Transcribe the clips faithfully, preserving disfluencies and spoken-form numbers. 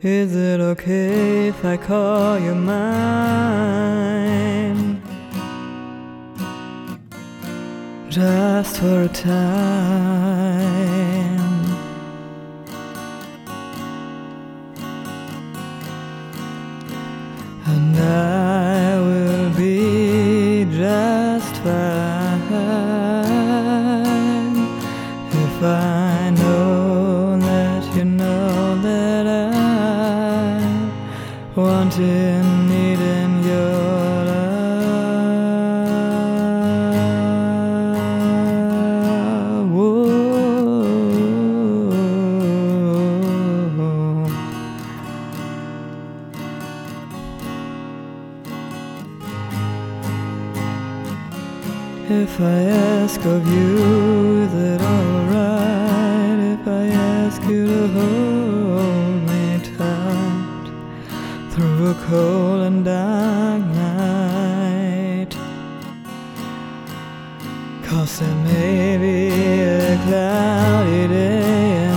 Is it okay if I call you mine? Just for a time. And I will be just fine if I know that you know that I want and need in your love. Whoa. If I ask of you, is it alright if I ask you to hold me tight through a cold and dark night? 'Cause there may be a cloudy day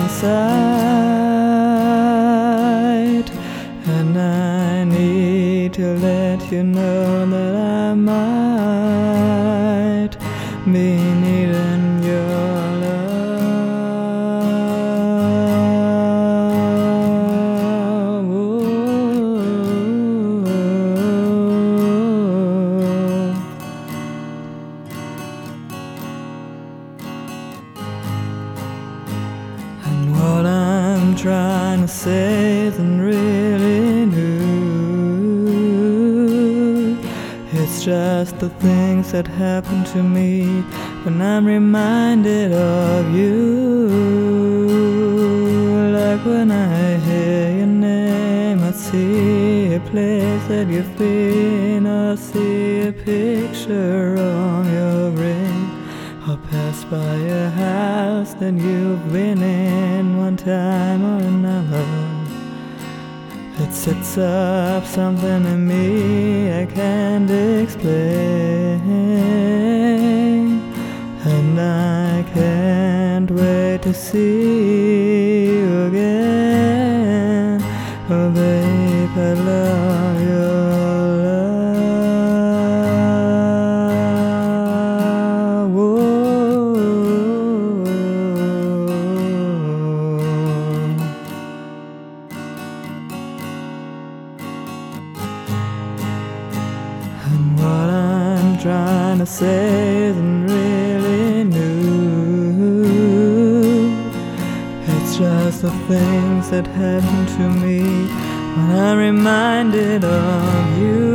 inside, and I need to let you know that I might be needing your love. Whoa. And what I'm trying to say isn't really new. It's just the things that happen to me when I'm reminded of you. Like when I hear your name, I see a place that you've been, or see a picture on your ring, or pass by a house that you've been in one time or another. It sets up something in me I can't explain, and I can't wait to see you again. Oh babe, I love your love. Whoa. And what I'm trying to say isn't really new. It's just the things that happen to me when I'm reminded of you.